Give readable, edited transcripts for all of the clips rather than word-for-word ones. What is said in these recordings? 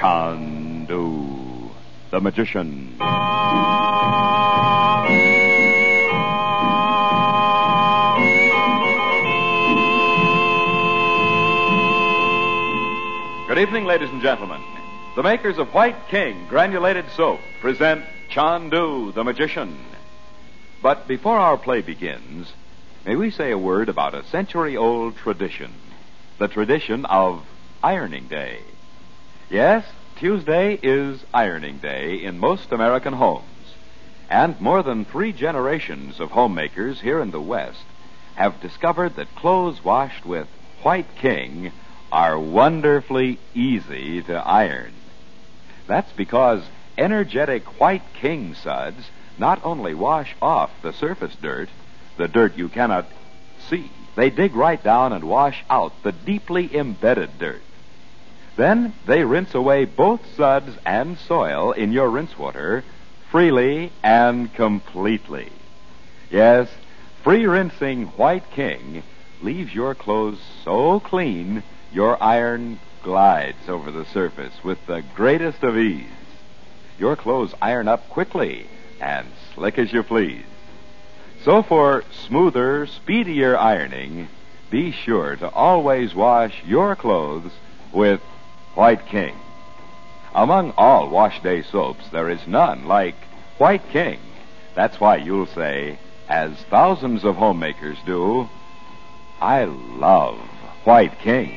Chandu, the magician. Good evening, ladies and gentlemen. The makers of White King Granulated Soap present Chandu, the magician. But before our play begins, may we say a word about a century-old tradition, the tradition of Ironing Day. Yes, Tuesday is Ironing Day in most American homes, and more than 3 generations of homemakers here in the West have discovered that clothes washed with White King are wonderfully easy to iron. That's because energetic White King suds not only wash off the surface dirt, the dirt you cannot see, they dig right down and wash out the deeply embedded dirt. Then they rinse away both suds and soil in your rinse water freely and completely. Yes, free rinsing White King leaves your clothes so clean your iron glides over the surface with the greatest of ease. Your clothes iron up quickly and slick as you please. So for smoother, speedier ironing, be sure to always wash your clothes with White King. Among all wash day soaps, there is none like White King. That's why you'll say, as thousands of homemakers do, I love White King.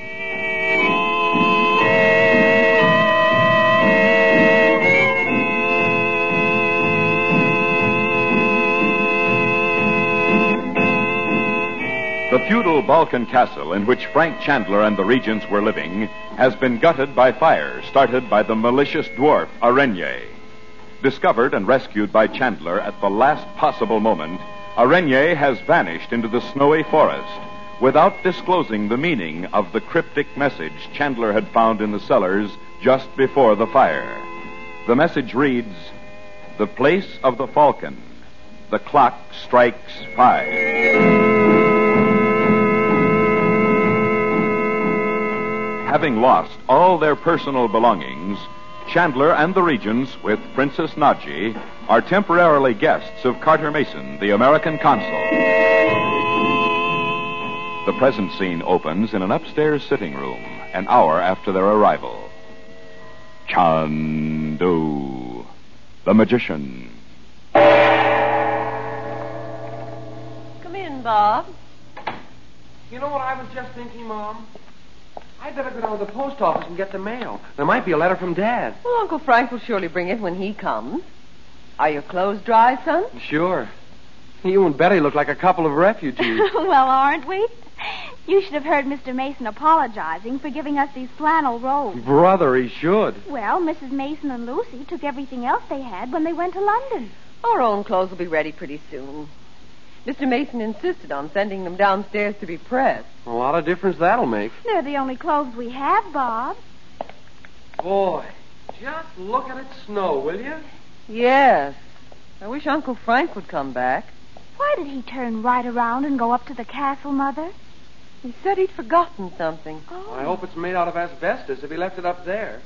The feudal Balkan castle in which Frank Chandler and the regents were living has been gutted by fire started by the malicious dwarf Arenye. Discovered and rescued by Chandler at the last possible moment, Arenye has vanished into the snowy forest without disclosing the meaning of the cryptic message Chandler had found in the cellars just before the fire. The message reads, "The place of the falcon. The clock strikes 5. Having lost all their personal belongings, Chandler and the regents, with Princess Nadji, are temporarily guests of Carter Mason, the American consul. The present scene opens in an upstairs sitting room, an hour after their arrival. Chandu, the magician. Come in, Bob. You know what I was just thinking, Mom? I'd better go down to the post office and get the mail. There might be a letter from Dad. Well, Uncle Frank will surely bring it when he comes. Are your clothes dry, son? Sure. You and Betty look like a couple of refugees. Well, aren't we? You should have heard Mr. Mason apologizing for giving us these flannel robes. Brother, he should. Well, Mrs. Mason and Lucy took everything else they had when they went to London. Our own clothes will be ready pretty soon. Mr. Mason insisted on sending them downstairs to be pressed. A lot of difference that'll make. They're the only clothes we have, Bob. Boy, just look at it snow, will you? Yes. I wish Uncle Frank would come back. Why did he turn right around and go up to the castle, Mother? He said he'd forgotten something. Oh. I hope it's made out of asbestos if he left it up there.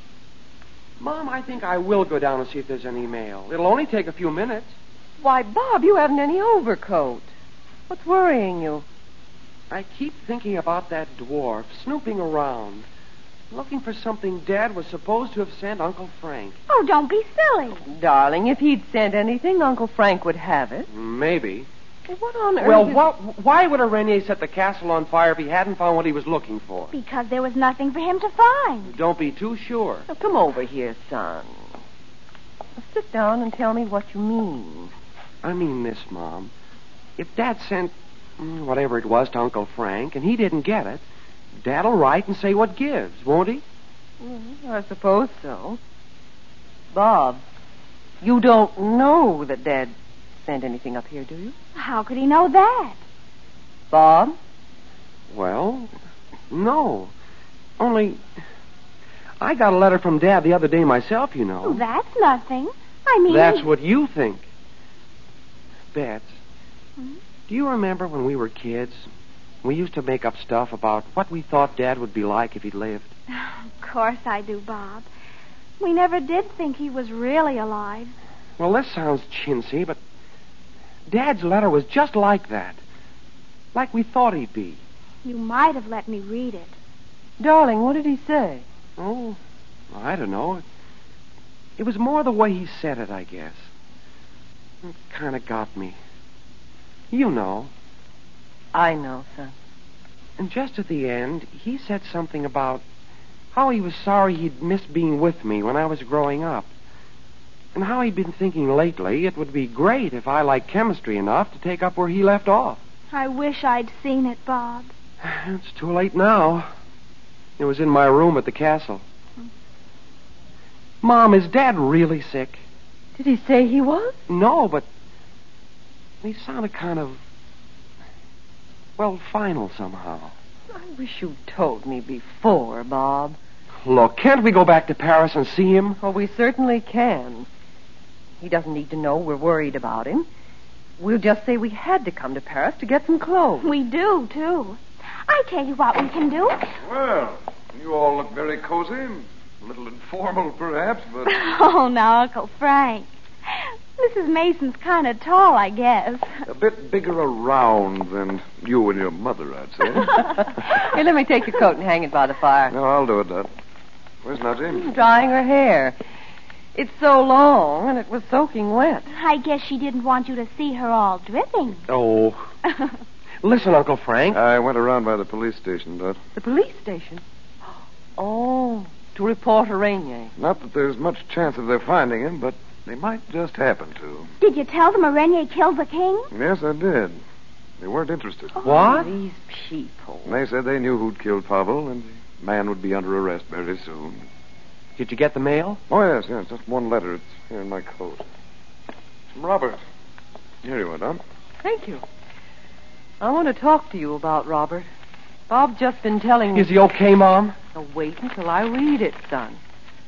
Mom, I think I will go down and see if there's any mail. It'll only take a few minutes. Why, Bob, you haven't any overcoat. What's worrying you? I keep thinking about that dwarf snooping around, looking for something Dad was supposed to have sent Uncle Frank. Oh, don't be silly. Darling, if he'd sent anything, Uncle Frank would have it. Maybe. Well, what on earth Well, is... why would Arenye set the castle on fire if he hadn't found what he was looking for? Because there was nothing for him to find. Don't be too sure. Now, come over here, son. Now, sit down and tell me what you mean. I mean this, Mom. If Dad sent whatever it was to Uncle Frank and he didn't get it, Dad'll write and say what gives, won't he? I suppose so. Bob, you don't know that Dad sent anything up here, do you? How could he know that? Bob? Well, no. Only, I got a letter from Dad the other day myself, you know. Oh, that's nothing. I mean... That's what you think. Bets, Hmm? do you remember when we were kids? We used to make up stuff about what we thought Dad would be like if he lived. Of course I do, Bob. We never did think he was really alive. Well, this sounds chintzy, but Dad's letter was just like that. Like we thought he'd be. You might have let me read it. Darling, what did he say? Oh, I don't know. It was more the way he said it, I guess. It kind of got me. You know. I know, son. And just at the end, he said something about how he was sorry he'd missed being with me when I was growing up. And how he'd been thinking lately it would be great if I liked chemistry enough to take up where he left off. I wish I'd seen it, Bob. It's too late now. It was in my room at the castle. Mom, is Dad really sick? Did he say he was? No, but he sounded kind of, well, final somehow. I wish you'd told me before, Bob. Look, can't we go back to Paris and see him? Well, we certainly can. He doesn't need to know we're worried about him. We'll just say we had to come to Paris to get some clothes. We do, too. I tell you what we can do. Well, you all look very cozy. A little informal, perhaps, but... Oh, now, Uncle Frank. Mrs. Mason's kind of tall, I guess. A bit bigger around than you and your mother, I'd say. Here, let me take your coat and hang it by the fire. No, I'll do it, Dot. Where's Najee? Drying her hair. It's so long, and it was soaking wet. I guess she didn't want you to see her all dripping. Oh. Listen, Uncle Frank. I went around by the police station, Dot. The police station? Oh, to report Aragne. Not that there's much chance of their finding him, but they might just happen to. Did you tell them Aragne killed the king? Yes, I did. They weren't interested. What? These people. And they said they knew who'd killed Pavel, and the man would be under arrest very soon. Did you get the mail? Oh, yes, just one letter. It's here in my coat. From Robert. Here you are, Don. Thank you. I want to talk to you about Robert. Bob's just been telling me... Is he okay, Mom? Now, wait until I read it, son.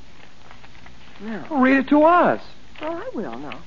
Now. Well, read it to us. Oh, I will now.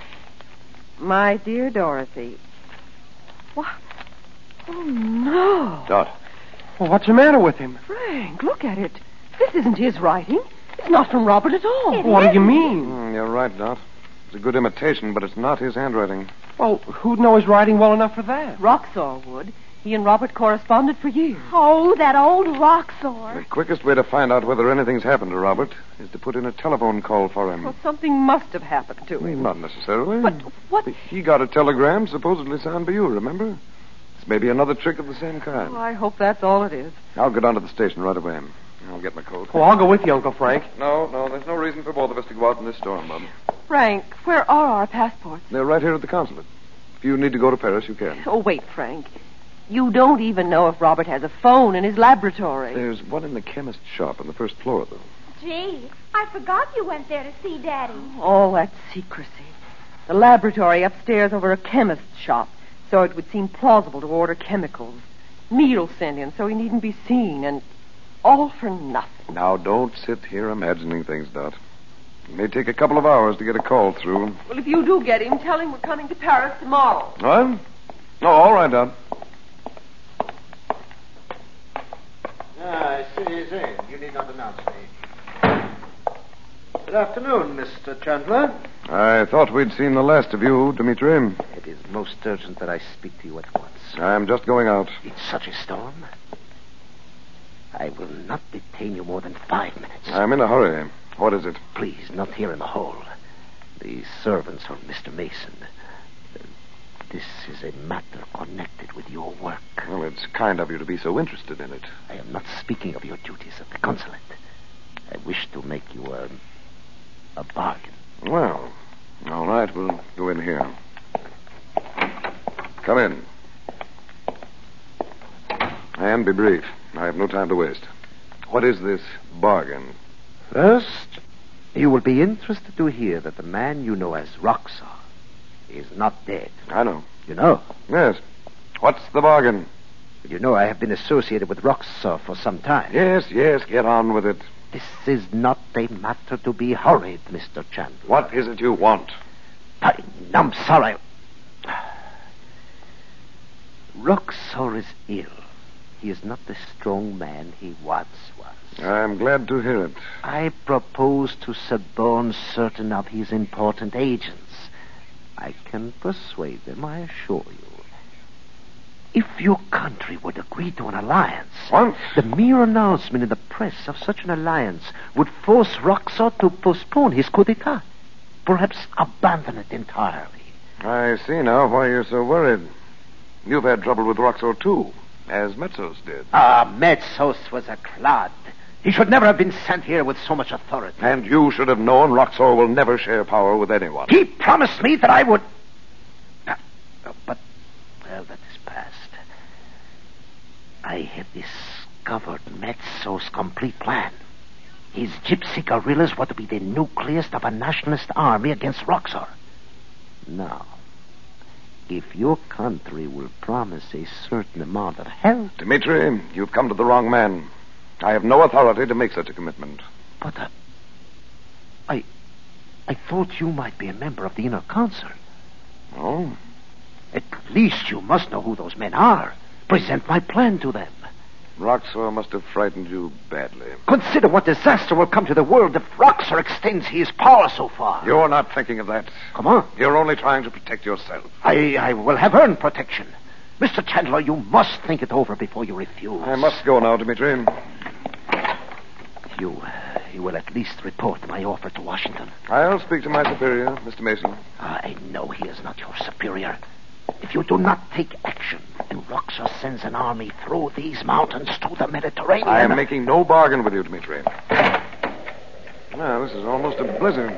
My dear Dorothy. What? Oh, no. Dot. Well, what's the matter with him? Frank, look at it. This isn't his writing. It's not from Robert at all. What do you mean? You're right, Dot. It's a good imitation, but it's not his handwriting. Well, who'd know his writing well enough for that? Roxor would. He and Robert corresponded for years. Oh, that old Roxor. The quickest way to find out whether anything's happened to Robert is to put in a telephone call for him. Well, something must have happened to him. Not necessarily. But what? He got a telegram supposedly signed by you, remember? It's maybe another trick of the same kind. Oh, I hope that's all it is. I'll go down to the station right away. I'll get my coat. Well, I'll go with you, Uncle Frank. No, there's no reason for both of us to go out in this storm, Bob. Frank, where are our passports? They're right here at the consulate. If you need to go to Paris, you can. Oh, wait, Frank. You don't even know if Robert has a phone in his laboratory. There's one in the chemist's shop on the first floor, though. Gee, I forgot you went there to see Daddy. All that secrecy. The laboratory upstairs over a chemist's shop, so it would seem plausible to order chemicals. Meal sent in so he needn't be seen, and all for nothing. Now, don't sit here imagining things, Dot. It may take a couple of hours to get a call through. Well, if you do get him, tell him we're coming to Paris tomorrow. What? Oh, all right, Dot. I see he's in. You need not announce me. Good afternoon, Mr. Chandler. I thought we'd seen the last of you, Dmitri. It is most urgent that I speak to you at once. I'm just going out. In such a storm? I will not detain you more than 5 minutes. I'm in a hurry. What is it? Please, not here in the hall. The servants of Mr. Mason. This is a matter connected with your work. Well, it's kind of you to be so interested in it. I am not speaking of your duties at the consulate. I wish to make you a bargain. Well, all right, we'll go in here. Come in. And be brief. I have no time to waste. What is this bargain? First, you will be interested to hear that the man you know as Roxor is not dead. I know. You know? Yes. What's the bargain? You know I have been associated with Roxor for some time. Yes, get on with it. This is not a matter to be hurried, Mr. Chandler. What is it you want? I'm sorry. Roxor is ill. He is not the strong man he once was. I'm glad to hear it. I propose to suborn certain of his important agents. I can persuade them, I assure you. If your country would agree to an alliance, What? the mere announcement in the press of such an alliance would force Roxor to postpone his coup d'etat, perhaps abandon it entirely. I see now why you're so worried. You've had trouble with Roxor, too, as Metzos did. Metzos was a clod. He should never have been sent here with so much authority. And you should have known Roxor will never share power with anyone. He promised me that I would... But, well, that is past. I have discovered Metzos' complete plan. His gypsy guerrillas were to be the nucleus of a nationalist army against Roxor. Now, if your country will promise a certain amount of help... Dmitri, you've come to the wrong man. I have no authority to make such a commitment. But, I thought you might be a member of the Inner Council. Oh? At least you must know who those men are. Present my plan to them. Roxor must have frightened you badly. Consider what disaster will come to the world if Roxor extends his power so far. You're not thinking of that. Come on. You're only trying to protect yourself. I will have earned protection. Mr. Chandler, you must think it over before you refuse. I must go now, Dmitri. You will at least report my offer to Washington. I'll speak to my superior, Mr. Mason. I know he is not your superior. If you do not take action, and Roxor sends an army through these mountains to the Mediterranean... I am making no bargain with you, Dmitri. Now, this is almost a blizzard.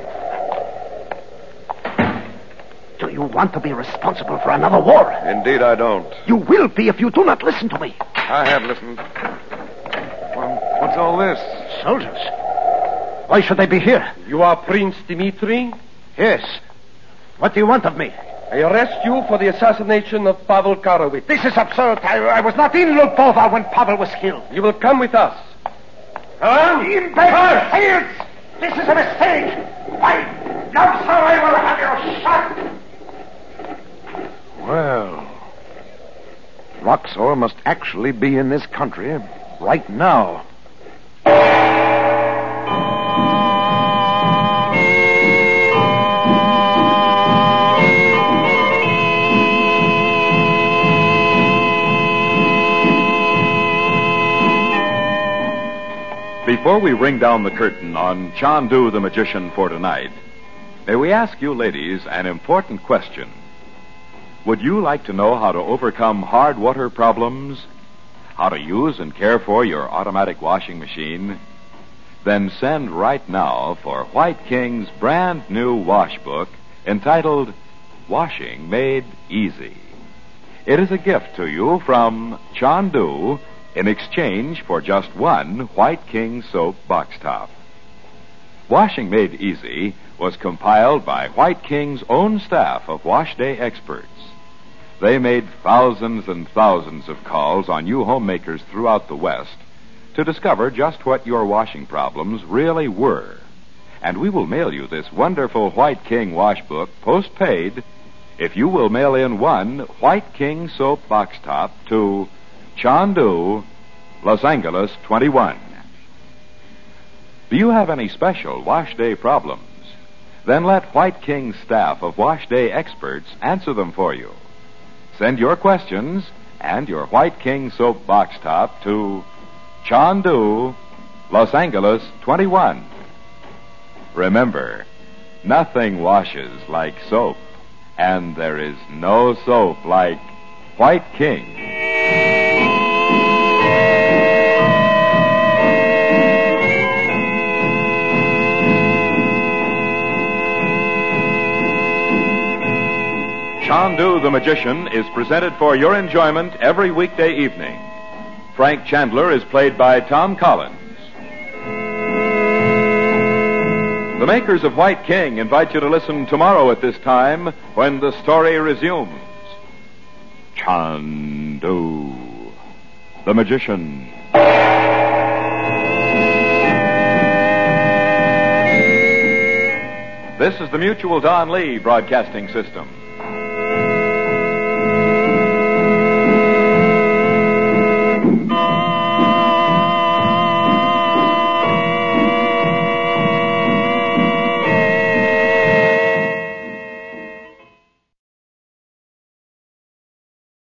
Do you want to be responsible for another war? Indeed, I don't. You will be if you do not listen to me. I have listened. Well, what's all this? Soldiers? Why should they be here? You are Prince Dmitri? Yes. What do you want of me? I arrest you for the assassination of Pavel Karowitz. This is absurd. I was not in Lubova when Pavel was killed. You will come with us. In bed, fields! This is a mistake. Why, now, sir, I will have you shot. Well, Roxor must actually be in this country right now. Before we ring down the curtain on Chandu the Magician for tonight, may we ask you ladies an important question. Would you like to know how to overcome hard water problems? How to use and care for your automatic washing machine? Then send right now for White King's brand new wash book entitled Washing Made Easy. It is a gift to you from Chandu in exchange for just one White King soap box top. Washing Made Easy was compiled by White King's own staff of wash day experts. They made thousands and thousands of calls on you homemakers throughout the West to discover just what your washing problems really were. And we will mail you this wonderful White King wash book post-paid if you will mail in one White King soap box top to Chandu, Los Angeles 21. Do you have any special wash day problems? Then let White King's staff of wash day experts answer them for you. Send your questions and your White King soap box top to Chandu, Los Angeles 21. Remember, nothing washes like soap, and there is no soap like White King. Chandu the Magician is presented for your enjoyment every weekday evening. Frank Chandler is played by Tom Collins. The makers of White King invite you to listen tomorrow at this time when the story resumes. Chandu the Magician. This is the Mutual Don Lee Broadcasting System.